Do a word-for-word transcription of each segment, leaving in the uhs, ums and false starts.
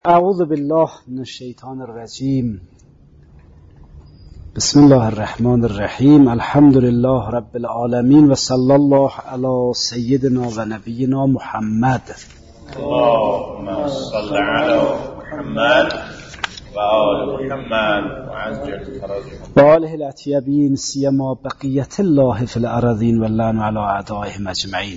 اعوذ بالله من الشیطان الرجیم. بسم الله الرحمن الرحیم. الحمد لله رب العالمین و صلی الله علی سیدنا و نبینا محمد. اللهم صل علی محمد و آل محمد و عجل فرجهم و آله الاطیبین سیما بقیت الله فی الارضین و اللعن علی اعدائهم اجمعین.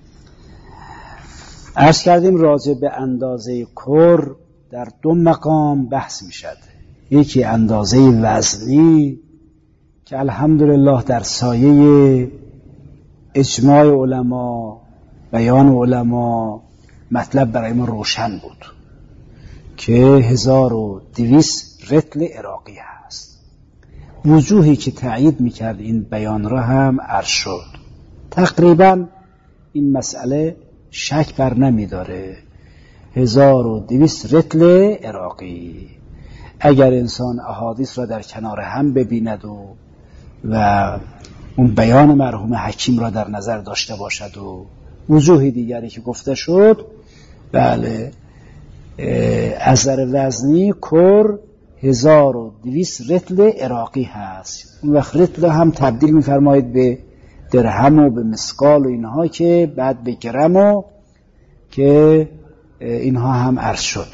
عرض کردیم راجع به اندازه کر در دو مقام بحث می شد. یکی اندازه وزنی که الحمدلله در سایه اجماع علما، بیان علما، مطلب برای ما روشن بود که هزار و دویست رطل عراقی هست. وجوهی که تأیید می کرد این بیان را هم عرض شد. تقریبا این مسئله شک بر نمی داره. هزار و دویست رطل عراقی. اگر انسان احادیث را در کنار هم ببیند و و اون بیان مرحوم حکیم را در نظر داشته باشد و وجوه دیگری که گفته شد، بله از نظر وزنی کر هزار و دویست رطل عراقی هست. اون وقت رطل هم تبدیل می‌فرمایید به درهم و به مسقال و اینها که بعد به گرم و که اینها هم عرض شد.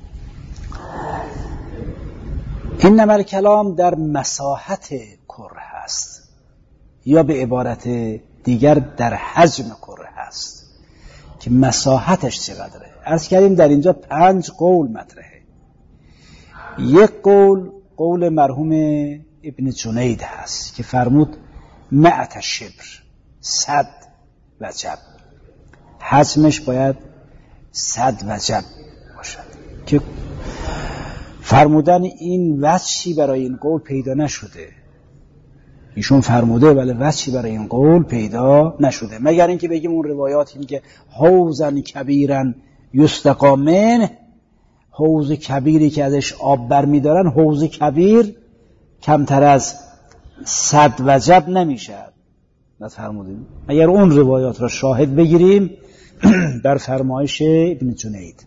این نمر کلام در مساحت کر هست یا به عبارت دیگر در حجم کر هست که مساحتش چقدره. عرض کردیم در اینجا پنج قول مطرحه. یک قول قول مرحوم ابن جنید هست که فرمود مئت شبر، صد وجب. حجمش باید صد وجب باشد که فرمودن این وجهی برای این قول پیدا نشده. ایشون فرموده ولی وجهی برای این قول پیدا نشده، مگر اینکه بگیم اون روایات این که حوضن کبیرن یستقی منه، حوض کبیری که ازش آب برمیدارن، حوض کبیر کمتر از صد وجب نمیشه. نفرمودیم اگر اون روایات را شاهد بگیریم بر فرمایش ابن جنید.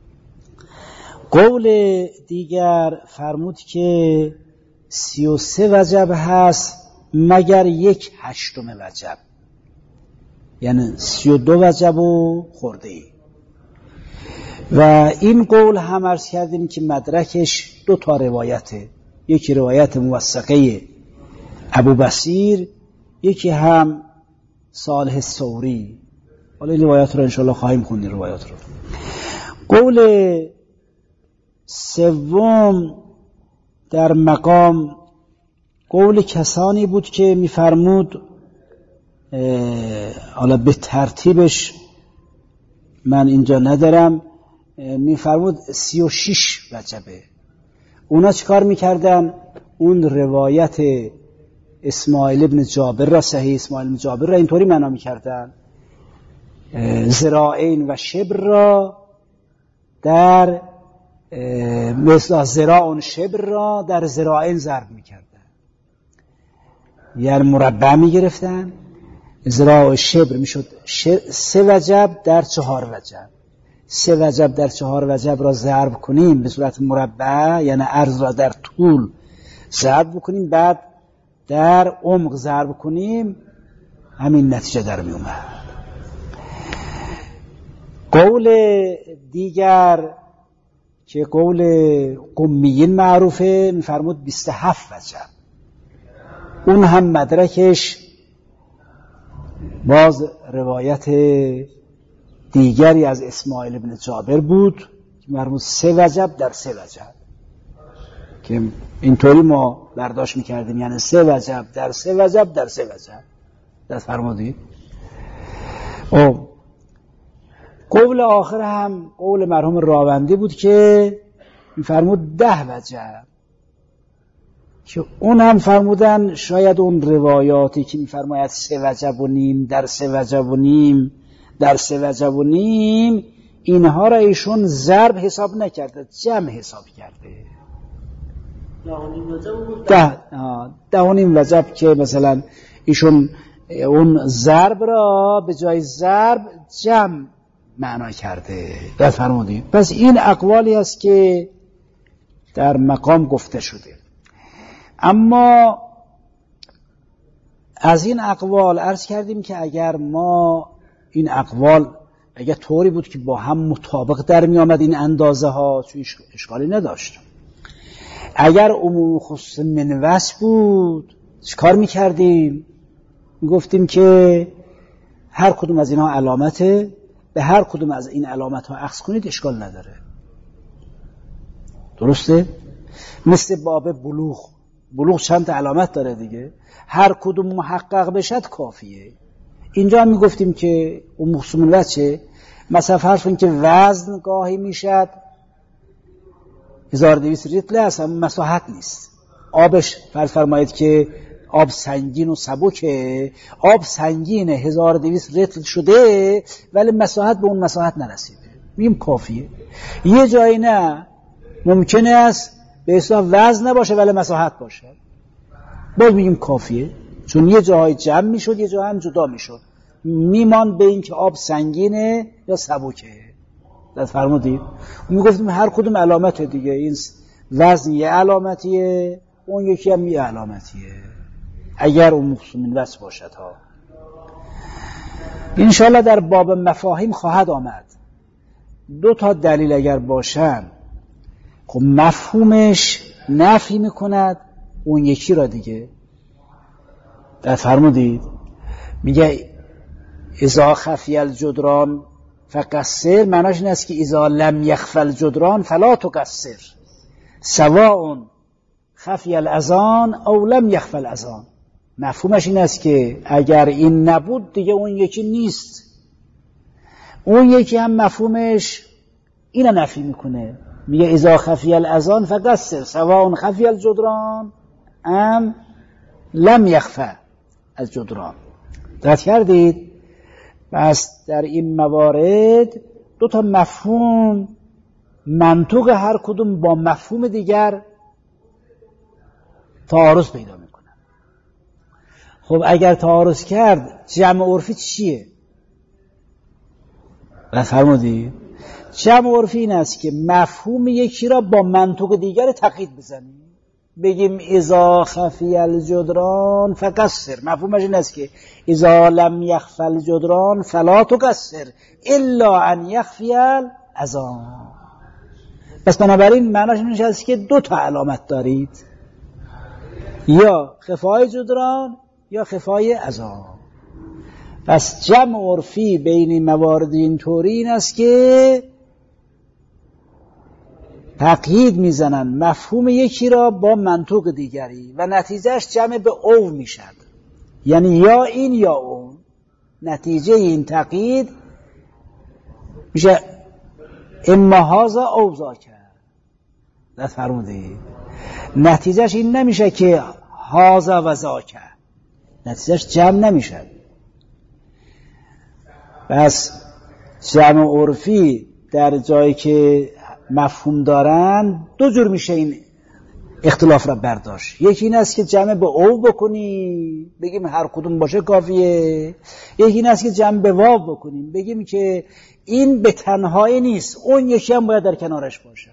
قول دیگر فرمود که سی و سه وجب هست مگر یک هشتم وجب، یعنی سی و دو وجب و خورده ای. و این قول هم عرض کردیم که مدرکش دو تا روایته، یکی روایت موثقه ابو بصیر، یکی هم صالح ثوری. حالا این روایات رو انشاءالله خواهیم خوند. این روایات رو قول سوم در مقام قول کسانی بود که میفرمود، حالا به ترتیبش من اینجا ندارم، میفرمود سی و شش وجبه. اونا چیکار میکردن؟ اون روایت اسماعیل ابن جابر را، صحیح اسماعیل ابن جابر را اینطوری معنا میکردن ذراعین و شبر را در مثلا ذراع شبر را در ذراعین ضرب میکردن، یعنی مربع میگرفتن. ذراع شبر میشد سه وجب در چهار وجب. سه وجب در چهار وجب را ضرب کنیم به صورت مربع، یعنی عرض را در طول ضرب کنیم، بعد در عمق ضرب کنیم، همین نتیجه در می اومد. قول دیگر که قول قمیین معروفه میفرمود بیست و هفت وجب. اون هم مدرکش باز روایت دیگری از اسماعیل ابن جابر بود که میفرمود سه وجب در سه وجب، که اینطوری ما برداشت میکردیم، یعنی سه وجب در سه وجب در سه وجب. دست فرمودید. او قول آخر هم قول مرحوم راوندی بود که میفرمود ده وجب، که اون هم فرمودن شاید اون روایاتی که میفرماید سه وجب و نیم در سه وجب و نیم در سه وجب و نیم، اینها را ایشون ضرب حساب نکرده، جمع حساب کرده. ده ده و نیم وجب که مثلا ایشون اون ضرب را به جای ضرب جمع معنا کرده. دقت فرمودید؟ پس این اقوالی است که در مقام گفته شده. اما از این اقوال عرض کردیم که اگر ما این اقوال اگر طوری بود که با هم مطابق در می آمد این اندازه ها، چون اشکالی نداشت. اگر عموم خصوص من وصف بود چیکار می کردیم؟ می گفتیم که هر کدوم از اینها علامته، به هر کدوم از این علامت ها اخذ کنید اشکال نداره. درسته؟ مثل باب بلوغ، بلوغ چند تا علامت داره دیگه، هر کدوم محقق بشد کافیه. اینجا هم میگفتیم که اون مخصوم الوجه مثلا فرض کنید که وزن گاهی میشد هزار و دویست ریتل است اما مساحت نیست. آبش فرض فرمایید که آب سنگین و سبکه، آب سنگینه هزار و دویست ریتل شده ولی مساحت به اون مساحت نرسیده، میگیم کافیه. یه جایی نه ممکنه است به اصطلاح وزن نباشه ولی مساحت باشه، باز میگیم کافیه، چون یه جاهای جمع میشد یه جا هم جدا میشد، میمان به این که آب سنگینه یا سبکه. دست فرمودید؟ میگفتیم هر کدوم علامت دیگه، این وزن یه علامتیه اون یکی هم یه علامتیه اگر اون مخصوم وصف باشد ها. انشاءالله در باب مفاهیم خواهد آمد. دو تا دلیل اگر باشن خب مفهومش نفی میکند اون یکی را دیگه. در فرمودید میگه اذا خفی الجدران فقصر، معناش این است که اذا لم یخفی الجدران فلا تقصر، سواء خفی الاذان او لم یخفی الاذان. مفهومش این است که اگر این نبود دیگه اون یکی نیست. اون یکی هم مفهومش اینو نفی میکنه، میگه اذا خفی الاذان فقصر سواء خفی الجدران ام لم یخفی الجدران. دقت کردید؟ پس در این موارد دو تا مفهوم منطق هر کدوم با مفهوم دیگر تعارض پیدا میکنه. خب اگر تعارض کرد جمع عرفی چیه؟ فرمودید جمع عرفی این است که مفهوم یکی را با منطق دیگر تقیید بزنیم. بگیم اذا خفی الجدران فقصر، مفهومش این است که اذا لم یخفی الجدران فلا تقصر الا ان یخفی الاذان. پس بنابراین معناش این است که دو تا علامت دارید، یا خفای جدران یا خفای اذان. پس جمع عرفی بین موارد این طوری این است که تقیید میزنن مفهوم یکی را با منطق دیگری و نتیجهش جمع به او میشد، یعنی یا این یا اون. نتیجه این تقیید میشه اما هازا او ذاکر. دست فرمودید؟ نتیجهش این نمیشه که هازا و ذاکر، نتیجهش جمع نمیشه. پس جمع عرفی در جایی که مفهوم دارن دو جور میشه این اختلاف را برداشت. یکی این است که جمع به او بکنی بگیم هر کدوم باشه کافیه، یکی این است که جمع به واو بکنیم بگیم که این به تنهایی نیست اون یکی هم باید در کنارش باشه.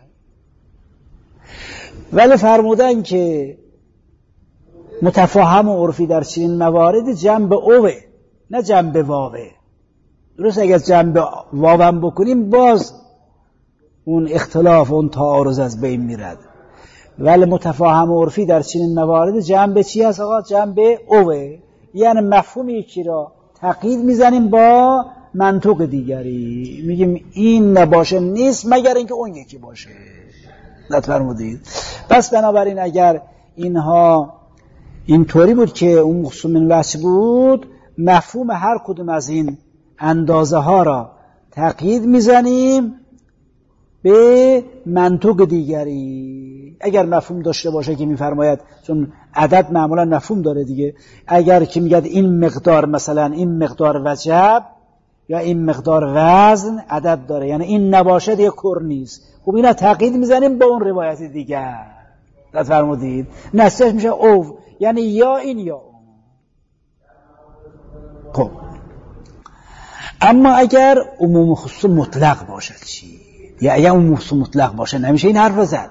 ولی فرمودن که متفاهم و عرفی در چنین موارد جمع به اوه نه جمع به واوه. درست اگر جمع به واو بکنیم باز اون اختلاف اون تعارض از بین میرد، ولی متفاهم و عرفی در چنین موارد جمع به چی هست آقا؟ جمع به اوه، یعنی مفهوم یکی را تقیید میزنیم با منطق دیگری، میگیم این نباشه نیست مگر اینکه اون یکی باشه. نفرمودید؟ پس بنابراین اگر اینها این طوری بود که اون مخصوم الوجه بود، مفهوم هر کدوم از این اندازه ها را تقیید میزنیم به منطق دیگری. اگر مفهوم داشته باشه که میفرماید، چون عدد معمولا مفهوم داره دیگه، اگر که میگه این مقدار مثلا این مقدار وجب یا این مقدار وزن عدد داره، یعنی این نباشه دیگه کر نیست، خب اینا تقیید میزنیم به اون روایت دیگر. فرمودید نصش میشه او، یعنی یا این یا اون. خب اما اگر عموم خصوص مطلق باشد چی؟ یا اگر عموم خصوص مطلق باشه نمیشه این حرف زد،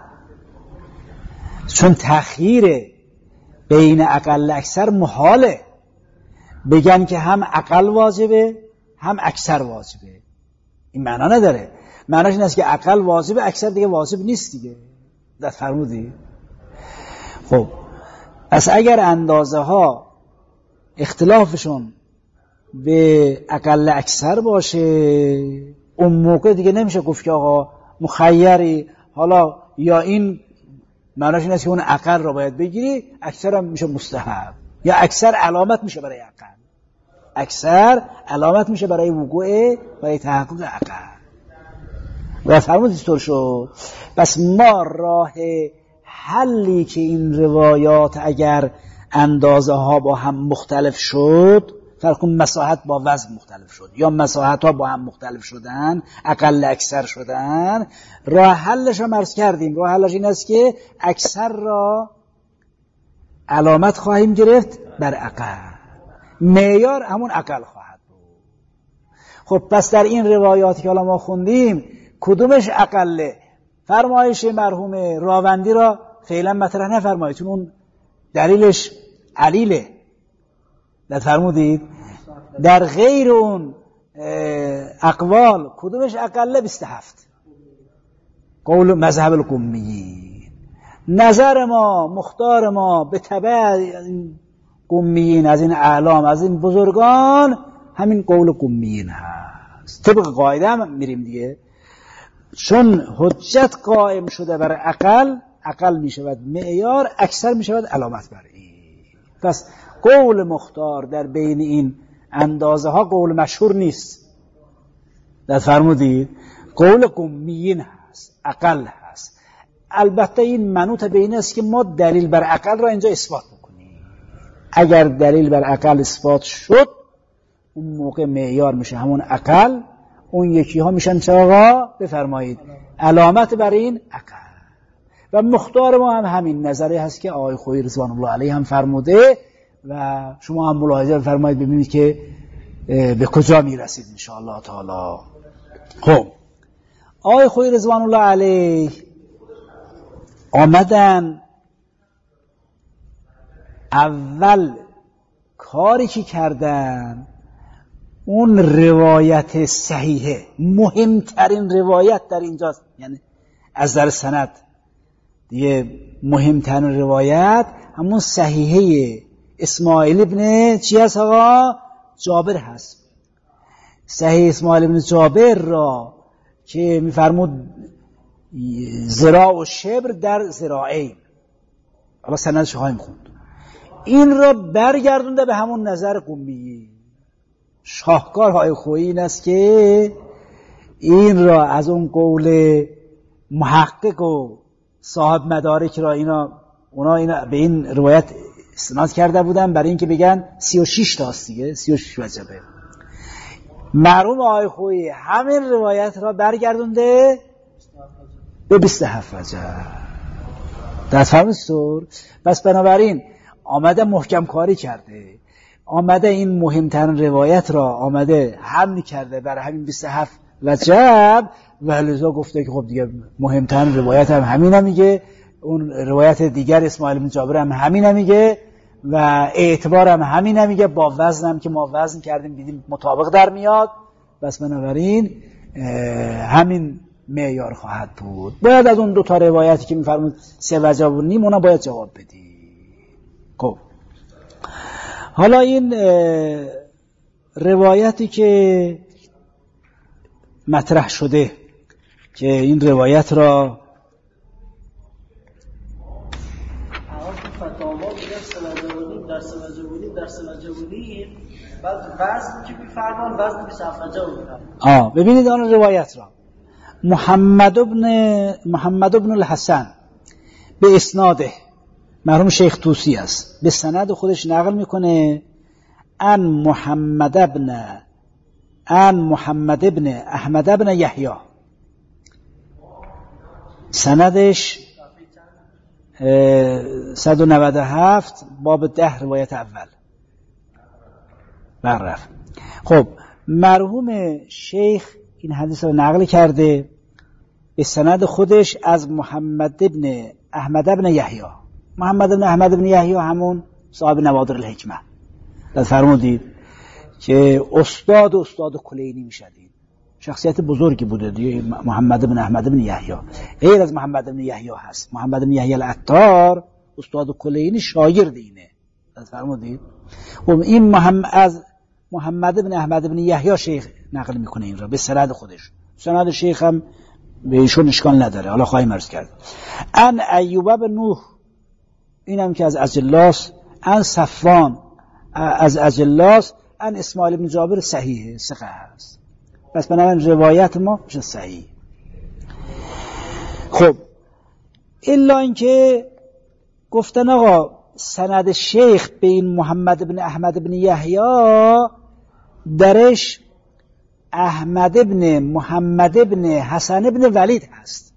چون تخییر بین اقل اکثر محاله. بگن که هم اقل واجبه هم اکثر واجبه، این معنا نداره. معناش این است که اقل واجبه اکثر دیگه واجب نیست دیگه. دست فرمودی؟ خب پس اگر اندازه ها اختلافشون به اقل اکثر باشه، اون موقع دیگه نمیشه گفت که آقا مخیری، حالا یا این معناش این است که اون اقل را باید بگیری، اکثر هم میشه مستحب، یا اکثر علامت میشه برای اقل، اکثر علامت میشه برای وقوع، برای تحقق اقل. و فرمودید طور شد. پس ما راه حلی که این روایات اگر اندازه ها با هم مختلف شد، فرق کن مساحت با وزن مختلف شد یا مساحت ها با هم مختلف شدن، اقل اکثر شدن، راه حلش هم عرض کردیم. راه حلش این است که اکثر را علامت خواهیم گرفت بر اقل، معیار همون اقل خواهد بود. خب پس در این روایاتی که حالا ما خوندیم کدومش اقله؟ فرمایش مرحوم راوندی را فعلا مطرح نفرمایید، چون اون دلیلش علیله. در فرمودید در غیر اون اقوال کدومش اقله؟ بیست و هفت قول مذهب القمیین. نظر ما، مختار ما به تبع قمیین، از این اعلام، از این بزرگان، همین قول قمیین هست. طبق قاعده هم میریم دیگه، چون حجت قائم شده بر اقل، اقل می شود معیار، اکثر می شود علامت بر این. پس قول مختار در بین این اندازه ها قول مشهور نیست. در فرمودید قول قمیین هست، اقل هست. البته این منوط به این است که ما دلیل بر اقل را اینجا اثبات بکنیم. اگر دلیل بر اقل اثبات شد، اون موقع معیار میشه همون اقل، اون یکی ها میشن چه آقا؟ بفرمایید علامت بر این اقل. و مختار ما هم همین نظری هست که آقای خویی رضوان الله علیه هم فرموده و شما هم ملاحظه بفرمایید ببینید که به کجا میرسید ان شاء الله تعالی. خب آقای خویی رضوان الله علیه آمدن اول کاری که کردن اون روایت صحیحه، مهمترین روایت در اینجاست، یعنی از در سند دیگه مهمترین روایت همون صحیحه اسماعیل ابن چی هست آقا؟ جابر هست. صحیح اسماعیل ابن جابر را که میفرمود ذراع و شبر در ذراعین، حالا سندش خواهیم خوند، این را برگردونده به همون نظر قمی. شاهکار های خویی این است که این را از اون قول محقق و صاحب مدارک را اینا اونا اینا به این روایت استناد کرده بودن برای اینکه بگن سی و شش تاست دیگه، سی و شش وجبه. مرحوم آقای خویی همین روایت را برگردونده به بیست و هفت وجه. در فرمستور پس بنابراین آمده محکم کاری کرده، آمده این مهمترین روایت را آمده حمل کرده برای همین بیست و هفت وجب و لذا گفته که خب دیگه مهمترین روایت هم همین هم میگه، اون روایت دیگر اسماعیل بن جابر هم همین هم میگه و اعتبار هم همین هم میگه، با وزن هم که ما وزن کردیم دیدیم مطابق در میاد. بس بنابراین همین معیار خواهد بود. باید از اون دو تا روایتی که میفرمود سه وجب و نیم اونا باید جواب بدی. خب حالا این روایتی که مطرح شده که این روایت را در سمجبوری در سمجبوری بعد وزن که میفرمان وزن بیست و هفت وجب. آه ببینید آن روایت را محمد ابن محمد ابن الحسن به اسناده مرحوم شیخ طوسی است، به سند خودش نقل میکنه ان محمد ابن ان محمد ابن احمد ابن یحیی، سندش صد و نود و هفت باب ده روایت اول بررفت. خب مرحوم شیخ این حدیث رو نقل کرده به سند خودش از محمد ابن احمد ابن یحیی. محمد ابن احمد ابن یحیی همون صاحب نوادر الحکمه، در فرمودید که استاد و استاد کلینی میشدید، شخصیت بزرگی بوده دیگه. محمد ابن احمد ابن یحیی غیر از محمد ابن یحیی هست. محمد ابن یحیی العطار استاد کلینی شاگرد اینه، در فرمودید. و این محمد از محمد ابن احمد ابن یحیی شیخ نقل میکنه این را به سند خودش. سند شیخ هم به ایشون اشکال نداره، حالا خواهیم عرض کرد. ان ایوب بن نوح، اینم که از اجلاس. ان صفوان از اجلاس. ان اسماعیل بن جابر صحیحه، ثقه هست. پس بنابراین روایت ما میشه صحیح. خب الا اینکه گفتن آقا سند شیخ به این محمد بن احمد بن یحیی درش احمد ابن محمد ابن حسن ابن ولید هست،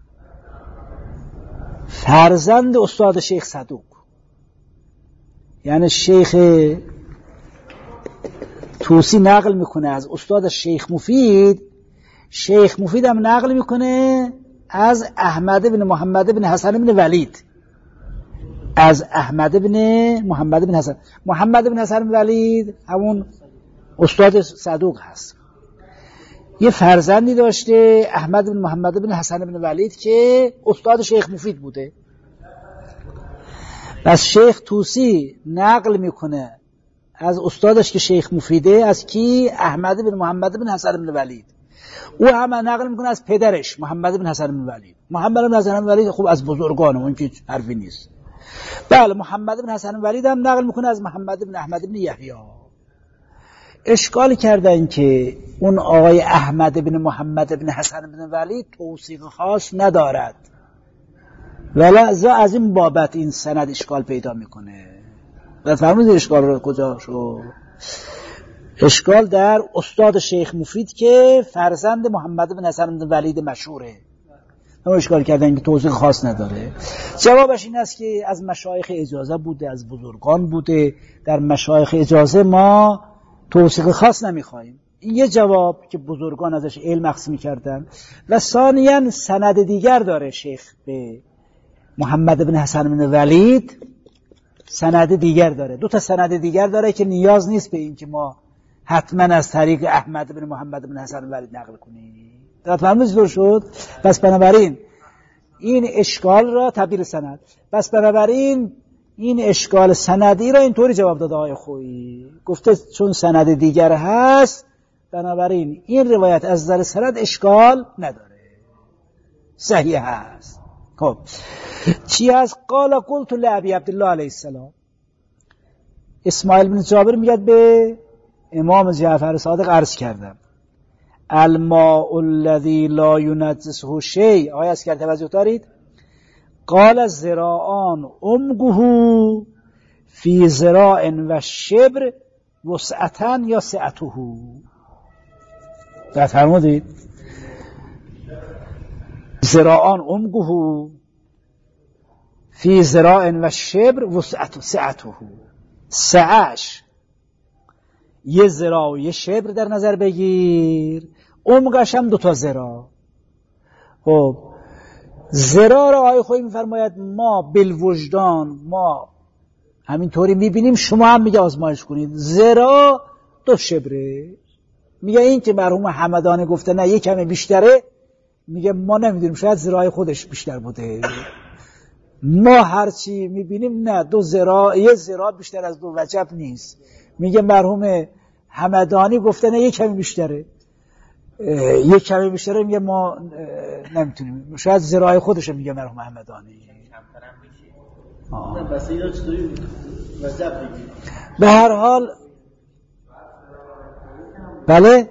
فرزند استاد شیخ صدوق. یعنی شیخ توسی نقل میکنه از استاد شیخ مفید، شیخ مفید هم نقل میکنه از احمد ابن محمد ابن حسن ابن ولید، از احمد ابن محمد ابن حسن. محمد ابن حسن ابن ولید همون استاد صدوق هست. یه فرزندی داشته احمد بن محمد بن حسن بن ولید که استاد شیخ مفید بوده. پس شیخ توسی نقل میکنه از استادش که شیخ مفیده، از کی؟ احمد بن محمد بن حسن بن ولید. او هم نقل میکنه از پدرش محمد بن حسن بن ولید. محمد بن حسن بن ولید خوب از بزرگانه، اون که حرفی نیست. بله محمد بن حسن بن ولید هم نقل میکنه از محمد بن احمد بن یحیی. اشکال کردن که اون آقای احمد بن محمد بن حسن بن ولید توثیق خاص ندارد، ولذا از این بابت این سند اشکال پیدا میکنه. و فرمودید اشکال رو کجا شو؟ اشکال در استاد شیخ مفید که فرزند محمد بن حسن بن ولید مشهوره. اما اشکال کردن که توثیق خاص نداره. جوابش این است که از مشایخ اجازه بوده، از بزرگان بوده. در مشایخ اجازه ما توثیق خاص نمیخوایم. این یه جواب که بزرگان ازش علم اخذ میکردن. و ثانیاً سند دیگر داره شیخ به محمد بن حسن بن ولید، سند دیگر داره، دو تا سند دیگر داره که نیاز نیست به این که ما حتما از طریق احمد بن محمد بن حسن بن ولید نقل کنیم. در فرمودید دور شد. پس بنابراین این اشکال را تبدیل سند، پس بنابراین این اشکال سندی را اینطوری جواب داده آقای خویی، گفته چون سند دیگر هست بنابراین این روایت از نظر سند اشکال نداره، صحیح هست. خب چی هست؟ قال قلت لابی عبدالله علیه السلام. اسماعیل بن جابر میگه به امام جعفر صادق عرض کردم الماء الذی لا ینجسه شیء. آیه از کرده توجه دارید؟ قال زراعان امگه فی زراع و شبر وسعتن یا سعته. در فرمودید زراعان امگه فی زراع و شبر وسعته، سعته سعش یه زراع و یه شبر در نظر بگیر، امگش هم دوتا زراع. خب زراع را آیه خویی میفرماید ما بالوجدان ما همینطوری میبینیم، شما هم میگه آزمایش کنید. زراع دو شبره. میگه این که مرحوم حمدانی گفته نه یک کمی بیشتره، میگه ما نمیدونیم، شاید زراع خودش بیشتر بوده. ما هرچی میبینیم نه دو زراع، یه زراع بیشتر از دو وجب نیست. میگه مرحوم حمدانی گفته نه یک کمی بیشتره، یک کمی بیشتره، میگه ما نمیتونیم، شاید زراع خودش میگه مرحوم حمدانی. به هر حال بله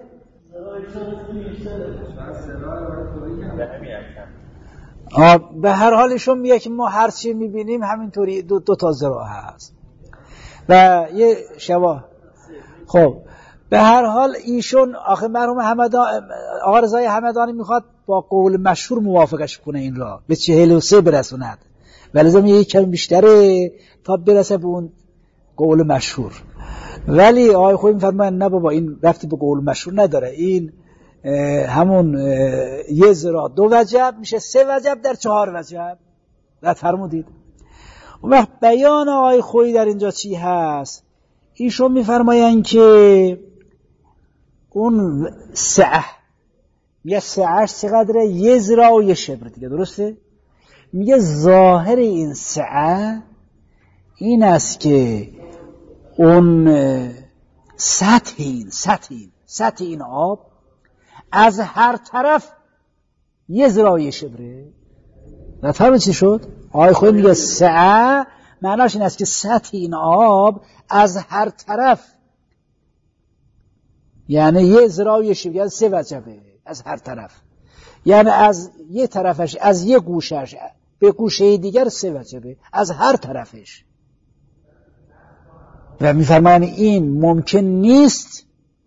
به هر حال ایشون میگه که ما هر چی میبینیم همینطوری دو, دو تا زراع هست و یه شباه. خب به هر حال ایشون آخه مرحوم حمدانی، آقا رضای حمدانی میخواد با قول مشهور موافقش کنه، این را به چهل و سه برسوند، ولی زمین یک کمی بیشتره تا برسه به اون قول مشهور. ولی آقای خویی میفرماین نه بابا این رفتی به قول مشهور نداره، این همون یه ذراع دو وجب میشه سه وجب در چهار وجب. در فرمودید اون وقت بیان آقای خویی در اینجا چی هست؟ ایشون میفرماین که اون سعه میگه سعهش چقدره؟ یه ذراع و یه شبر دیگه، درسته؟ میگه ظاهر این سعه این است که اون سطح این سطح این سطح این آب از هر طرف یه ذراع و یه شبره. نفهم چی شد؟ آقای خویی میگه سعه معناش این است که سطح این آب از هر طرف یعنی یه ذراع و یه شبر، یعنی سه وجبه از هر طرف، یعنی از یه طرفش از یه گوشش به گوشه دیگر سه وجبه از هر طرفش. و میفرمایند این ممکن نیست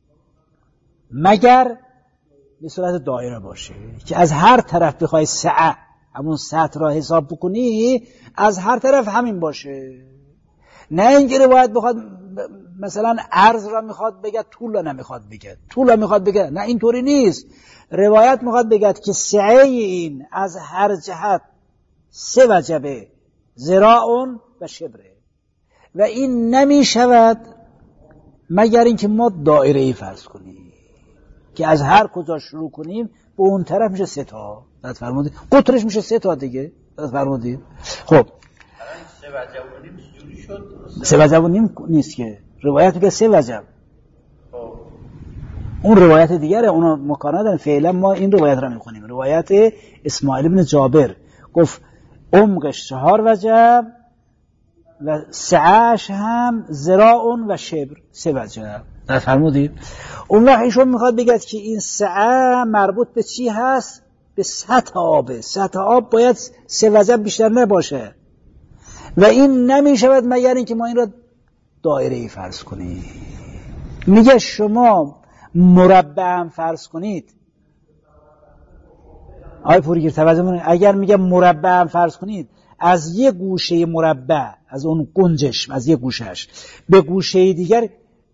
مگر به صورت دایره باشه که از هر طرف بخوای سعه همون سطح را حساب بکنی از هر طرف همین باشه، نه اینکه باید بخواد مثلا عرض را میخواد بگه طول را نمیخواد بگه، طول را میخواد بگه، نه اینطوری نیست. روایت میخواد بگه که سعه این از هر جهت سه وجبه ذراع و شبره و این نمیشود مگر اینکه ما دایره ای فرض کنیم که از هر کجا شروع کنیم به اون طرف میشه سه تا. داد فرمودید قطرش میشه سه تا دیگه. داد فرمودید خب سه وجب و نیم چجوری شد؟ سه وجب و نیم نیست که روایت میگه سه وجب. اون روایت دیگره، اونا مکان ندارن. فعلا ما این روایت را میخونیم، روایت اسماعیل بن جابر گفت عمقش چهار وجب و سعهش هم ذراع و شبر سه وجب. در فرمودید اون وقت ایشون میخواد بگه که این سعه مربوط به چی هست؟ به سطح آبه. سطح آب باید سه وجب بیشتر نباشه و این نمیشود مگر اینکه ما این را دایره ای فرض کنیم. میگه شما مربع هم فرض کنید. آقای پورگیر توجه کنید، اگر میگه مربع هم فرض کنید از یه گوشه مربع از اون گنجش از یه گوشهش به گوشه دیگر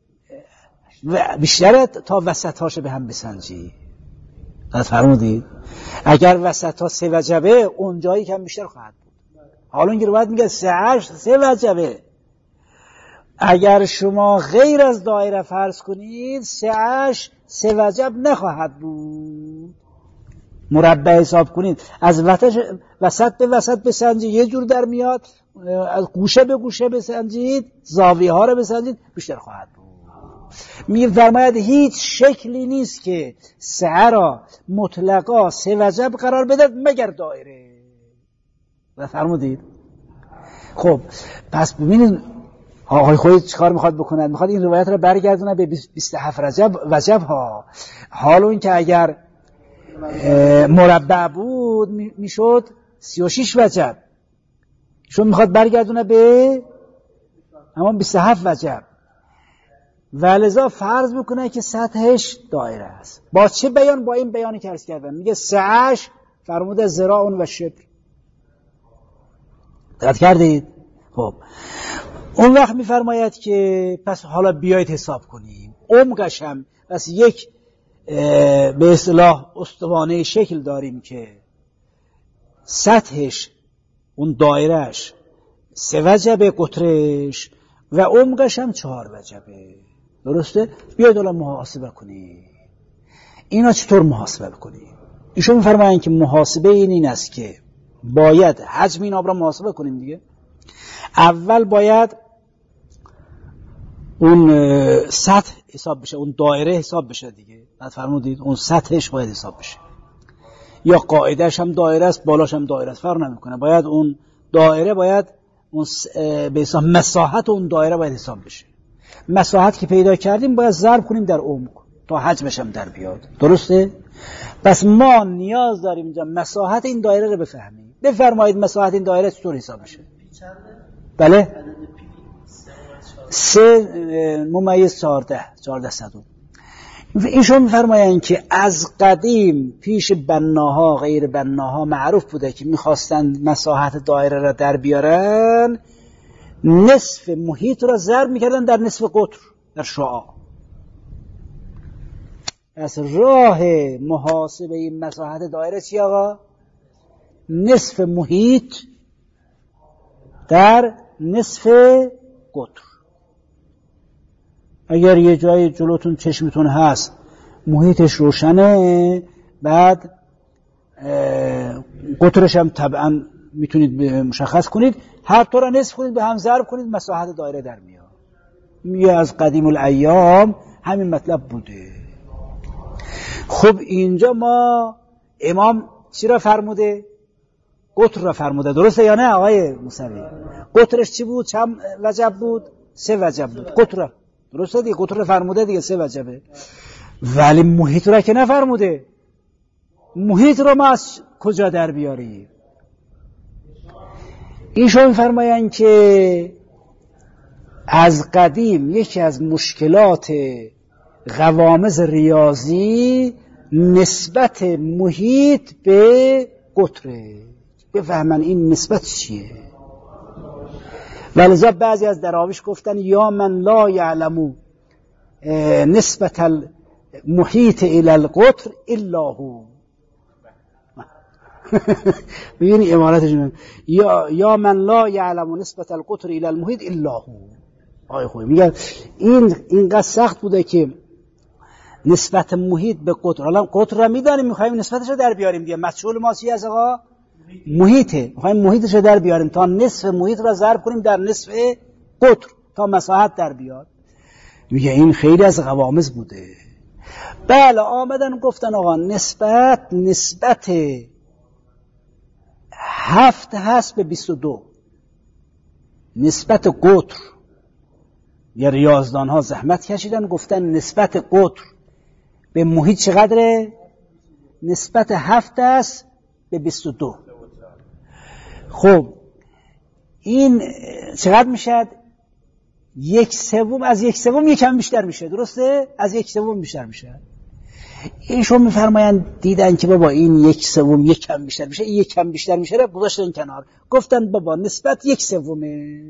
بیشتره تا وسطاش به هم بسنجی. از فرمودید اگر وسطا سه وجبه اون جایی کم بیشتر خواهد بود. حالا این روایت میگه سه هشت سه وجبه. اگر شما غیر از دایره فرض کنید سه هشت سه وجب نخواهد بود. مربع حساب کنید از وسط به وسط بسنجید یه جور در میاد، از گوشه به گوشه بسنجید زاویه ها رو بسنجید بیشتر خواهد بود. می‌فرماید هیچ شکلی نیست که سعه را مطلقا سه وجب قرار بدهد مگر دایره. و فرمودید خب پس ببینید آقای خویی چیکار میخواد بکنه؟ میخواد این روایت را برگردونه به بیست و هفت رجب وجب ها. حالا این که اگر مربع بود میشد سی و شش وجب، چون میخواد برگردونه به همون بیست و هفت وجب و لذا فرض میکنه که سطحش دایره است. با چه بیان؟ با این بیانی که عرض کردم. میگه سعهش فرموده ذراع و شبر. دقت کردید؟ خب اون وقت میفرماید که پس حالا بیایید حساب کنیم عمقش هم پس یک به اصطلاح استوانه شکل داریم که سطحش اون دایرهش سه وجبه قطرش و عمقش هم چهار وجبه. درسته؟ بیایید حالا محاسبه کنیم اینا چطور محاسبه کنیم. ایشون میفرمایند که محاسبه این این است که باید حجم این آب را محاسبه کنیم دیگه. اول باید اون سطح حساب بشه، اون دایره حساب بشه دیگه. بعد فرمودید اون سطحش باید حساب بشه، یا قاعدهش هم دایره است بالاش هم دایره است فرق نمیکنه. باید اون دایره باید اون به حساب مساحت اون دایره باید حساب بشه. مساحت که پیدا کردیم باید ضرب کنیم در عمق تا حجمش هم در بیاد. درسته؟ پس ما نیاز داریم اینجا مساحت این دایره رو بفهمیم. بفرمایید مساحت این دایره چطور حساب میشه؟ بله؟ سه ممیز چهارده چهارده صدوم. ایشون میفرمایند که از قدیم پیش بناها غیر بناها معروف بوده که میخواستن مساحت دایره را در بیارن نصف محیط را ضرب میکردن در نصف قطر. در شعاع. از راه محاسبه این مساحت دایره چی آقا؟ نصف محیط در نصف قطر. اگر یه جای جلوتون چشمتون هست محیطش روشنه، بعد قطرش هم طبعا میتونید مشخص کنید، هر طور نصف کنید به هم ضرب کنید مساحت دایره در میاد. میگه از قدیم الایام همین مطلب بوده. خب اینجا ما امام چی را فرموده؟ قطر را فرموده، درسته یا نه آقای موسوی؟ قطرش چی بود؟ چند وجب بود؟ سه وجب بود. قطر درسته دیگه، قطر را فرموده دیگه، سه وجبه. ولی محیط را که نفرموده. محیط را ما از کجا در بیاریم؟ ایشون فرمایند که از قدیم یکی از مشکلات قوامض ریاضی نسبت محیط به قطره. بفهمن این نسبت چیه. ولذا بعضی از دراویش گفتن یا من لا یعلمو نسبت المحیط الى القطر الا هو. ببینی عبارتش یا یا من لا یعلم نسبت القطر الى المحیط الا هو. آی خوی میگه این اینقدر سخت بوده که نسبت محیط به قطر، حالا قطر را میدانیم میخوایم نسبتش رو در بیاریم دیگه. مسئول ما چی است آقا؟ محیطه. میخوایم محیطش رو در بیاریم تا نصف محیط را ضرب کنیم در نصف قطر تا مساحت در بیاد. میگه این خیلی از قوامض بوده. بله آمدن گفتن آقا نسبت نسبت هفت هست به بیست و دو. نسبت قطر یا ریاضدان ها زحمت کشیدن گفتن نسبت قطر به محیط چقدره؟ نسبت هفت است به بیست و دو. خب این چقدر میشد؟ یک سوم از یک سوم یکم بیشتر میشه، درسته؟ از یک سوم بیشتر میشه. ایشون میفرمایند دیدن که بابا این یک سوم یک کم بیشتر میشه، این یک کم بیشتر میشه، گذاشتن کنار، گفتن بابا نسبت یک سومه.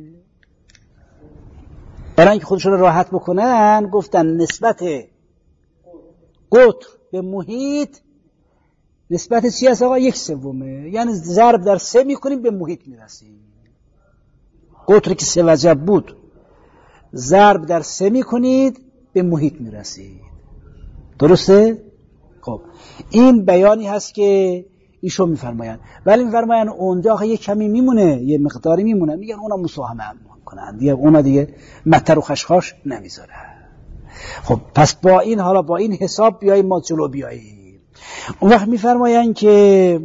برای اینکه خودشون رو راحت بکنن گفتن نسبت قطر به محیط نسبت چی هست آقا؟ یک سومه. یعنی ضرب در سه میکنیم به محیط میرسیم. قطر که سه وجب بود ضرب در سه میکنید به محیط میرسید، درسته؟ خب این بیانی هست که ایشون میفرمایند. ولی میفرمایند اونجا یه کمی میمونه، یه مقداری میمونه، میگن اونا مساهمه کنن دیگه، اونا دیگه متر و خشخاش نمیذاره. خب پس با این حالا با این حساب بیاییم ما جلو بیاییم. اون وقت میفرمایند که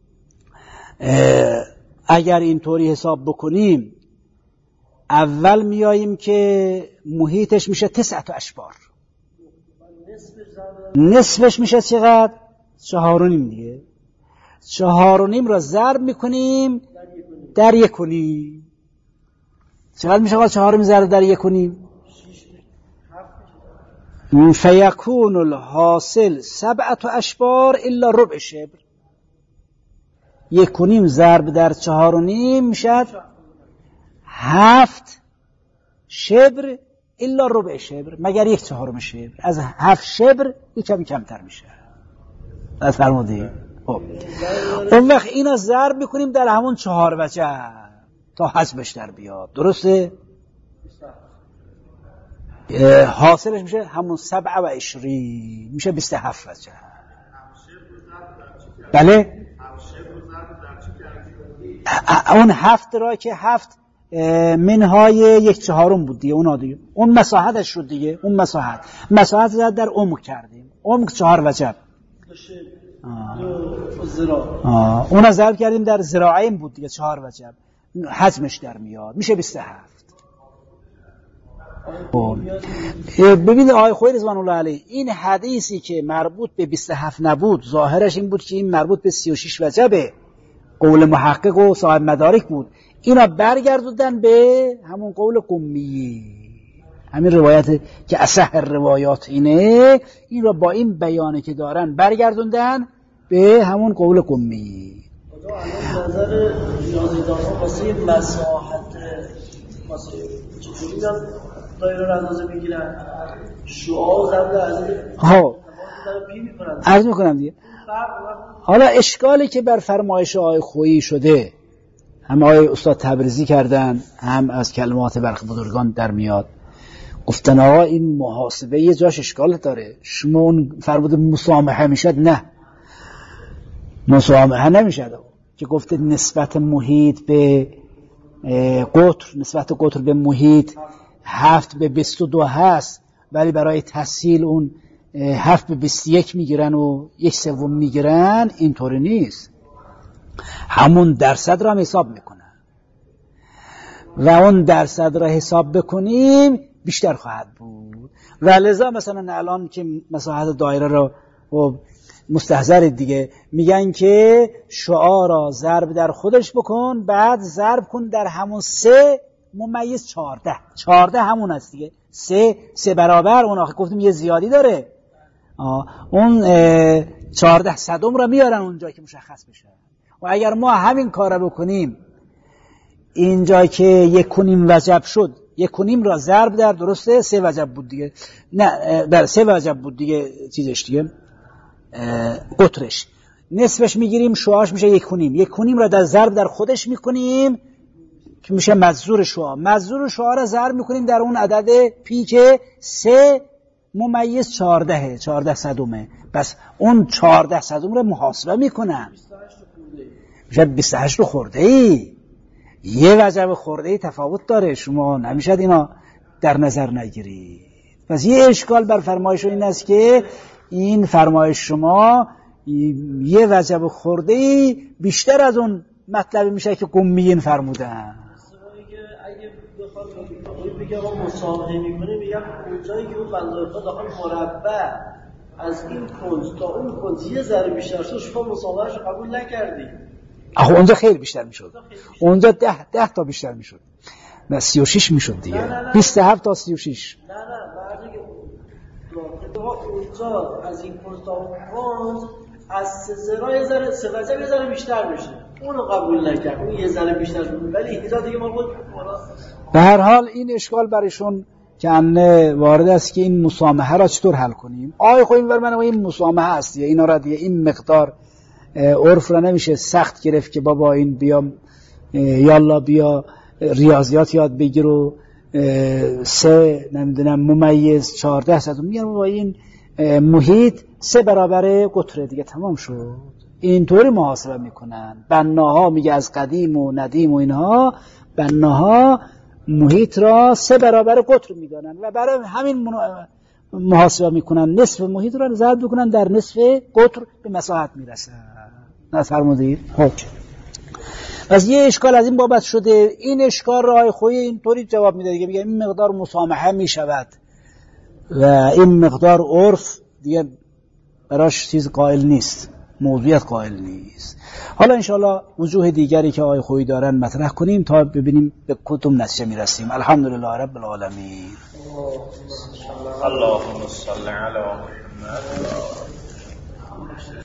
اگر اینطوری حساب بکنیم اول میاییم که محیطش میشه تسعت اشبار، نصفش میشه چقدر؟ چهار و نیم دیگه. چهار و نیم را ضرب میکنیم در یک و نیم. چقدر میشه آقا چهار و نیم ضرب در یک و نیم؟ فیکون الحاصل سبعت اشبار الا ربع شبر. یک و نیم ضرب در چهار و نیم میشد هفت شبر الا ربع شبر، مگر یک چهارم شبر. از هفت شبر یکم کمتر میشه. از فرمودی خب اون وقت اینا ضرب میکنیم در همون چهار وجه تا حسبش در بیاد، درسته؟ حاصلش میشه همون سبع و عشرین، میشه بیست و هفت وجه. بله اون هفت را که هفت منهای یک چهارم بود دیگه، اونا دیگه اون مساحتش شد دیگه. اون مساحت مساحت زد در عمق کردیم، عمق چهار وجب، آه. اون ضرب کردیم در ذراعین بود دیگه، چهار وجب، حجمش در میاد میشه بیست و هفت. ببینید آقای خویی رضوان الله علیه این حدیثی که مربوط به بیست و هفت نبود ظاهرش این بود که این مربوط به سی و شش وجبه، قول محقق و صاحب مدارک بود. اینا برگردوندن به همون قول قمی، همین روایت که اصح روایات اینه، این رو با این بیانه که دارن برگردوندن به همون قول قمی. خدا الان نظر ریاضی‌دان‌ها واسه مساحت واسه چطوری میان دایره رو اندازه میگیرن شعاع و ضرب از ها پی میکنن عرض میکنم دیگه. حالا اشکالی که بر فرمایش آقای خویی شده هم آقای استاد تبریزی کردن هم از کلمات برخ بزرگان در میاد، گفتن آقا این محاسبه یه جاش اشکال داره، شما اون فرمود مسامحه میشد، نه مسامحه نمیشد که گفته نسبت محیط به قطر، نسبت قطر به محیط هفت به بیست و دو هست، ولی برای تسهیل اون هفت به بیست و یک میگیرن و یک سوم میگیرن. اینطوری نیست، همون درصد را هم حساب میکنن و اون درصد را حساب بکنیم بیشتر خواهد بود. و لذا مثلا الان که مساحت دایره را و مستحضر دیگه میگن که شعاع را ضرب در خودش بکن، بعد ضرب کن در همون سه ممیز چارده. چارده همون است دیگه، سه سه برابر اون آخه گفتیم یه زیادی داره. آه. اون چارده صدم را میارن اونجا که مشخص بشه. و اگر ما همین کار را بکنیم اینجا که یک کنیم وجب شد، یک کنیم را ضرب در درسته سه وجب بود دیگه، نه در سه وجب بود دیگه چیزش دیگه قطرش، نصفش میگیریم شعاعش میشه یک کنیم، یک کنیم را در ضرب در خودش میکنیم که میشه مجذور شعاع، مجذور شعاع را ضرب میکنیم در اون عدد پی که سه ممیز چارده چارده صدومه، بس اون چارده صدوم را محاسبه میکنن میشه بیست و هشت خورده ای، یه وجب خورده ای تفاوت داره، شما نمیشد اینا در نظر نگیرید. پس یه اشکال بر فرمایش این است که این فرمایش شما یه وجب خورده ای بیشتر از اون مطلبی میشه که قمیین فرمودن. اگه بخوام بگم ما مسامحه میکنه، میگم اونجایی که اون بنده خدا داخل مربع از این کنج تا اون کنج یه ذره بیشتر شد، شما مسامحهش قبول نکردی. آخه اونجا خیلی بیشتر میشد، اونجا ده ده تا بیشتر میشد، نه سی و شش میشد دیگه، بیست و هفت تا سی و شش. نه نه بعدی که اونجا از این کنج تا اون کنج از سه ذره یه ذره سه وجب یه ذره بیشتر میشه، اونو قبول نکرد، اون یه ذره بیشتر بود، ولی اینجا دیگه ما بود. به هر حال این اشکال برایشون که انه وارد است که این مسامحه را چطور حل کنیم. آی خو این ور من این مسامحه است دیگه، اینا را دیگه این مقدار عرف را نمیشه سخت گرفت که بابا این بیا یالا بیا ریاضیات یاد بگیر و سه نمیدونم ممیز چارده صد میگن بابا این محیط سه برابر قطره دیگه تمام شد. اینطوری محاسبه میکنن. بناها میگه از قدیم و ندیم و اینها بناها محیط را سه برابر قطر میدانن و برای همین محاسبه میکنن، نصف محیط را ضرب بکنن در نصف قطر به مساحت میرسن. نفرمودید؟ خب از یه اشکال از این بابت شده. این اشکال را خوی اینطوری جواب میده دیگه، میگه این مقدار مسامحه میشود و این مقدار عرف دیگه براش چیز قائل نیست، موضوعیت قائل نیست. حالا انشاءالله وجوه دیگری که آقای خویی دارن مطرح کنیم تا ببینیم به کدوم نتیجه میرسیم. الحمدلله رب العالمین. اللهم صل علی محمد.